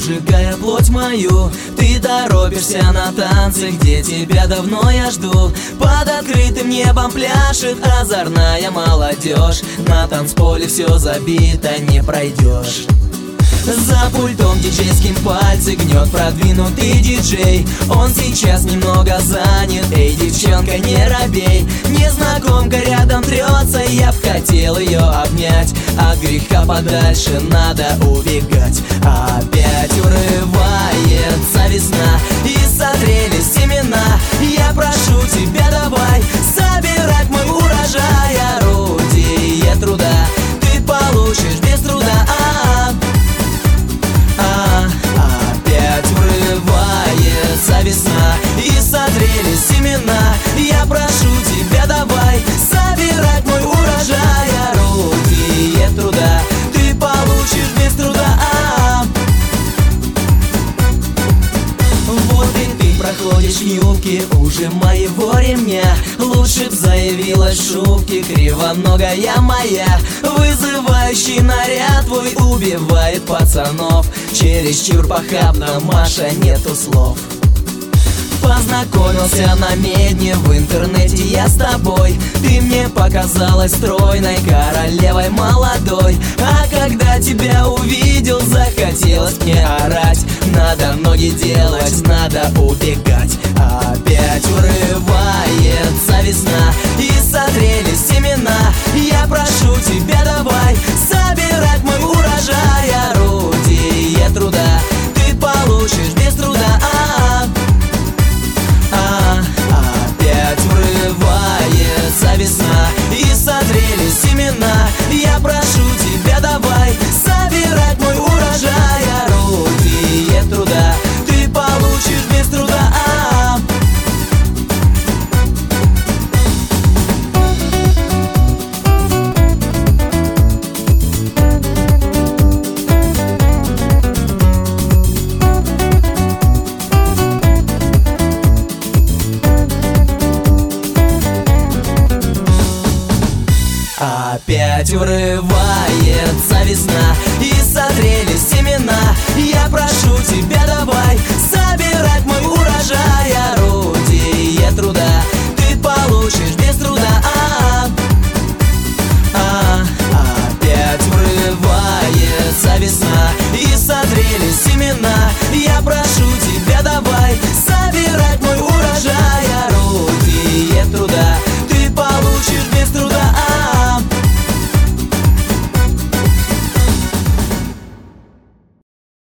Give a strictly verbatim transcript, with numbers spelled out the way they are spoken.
обжигая плоть мою. Ты торопишься на танцы, где тебя давно я жду. Под открытым небом пляшет озорная молодежь. На танцполе все забито, не пройдешь. За пультом диджейским пальцы гнет продвинутый диджей. Он сейчас немного занят, эй, девчонка, не робей. Незнакомка рядом трется, я б хотел ее обнять. От греха подальше надо убегать. Опять урывается весна, и созрели семена. Я прошу тебя, давай собирать мой урожай. Орудие труда ты получишь без труда. Весна, и созрели семена. Я прошу тебя, давай собирать мой урожай. Орудие труда ты получишь без труда. Вот и ты проходишь в юбке уже моего ремня. Лучше б заявилась в шубке кривоногая моя. Вызывающий наряд твой убивает пацанов. Чересчур похабно, Маша, нету слов. Познакомился на медне, в интернете я с тобой. Ты мне показалась стройной королевой молодой. А когда тебя увидел, захотелось мне орать. Надо ноги делать, надо убегать. Опять урывается весна, и созрели семена. Я прошу тебя, давай собирать мой урожай. Орудие труда ты получишь без труда. Весна, и созрели семена. Я прошу тебя, давай собирать мой урожай. Орудие труда ты получишь без труда. Опять урывается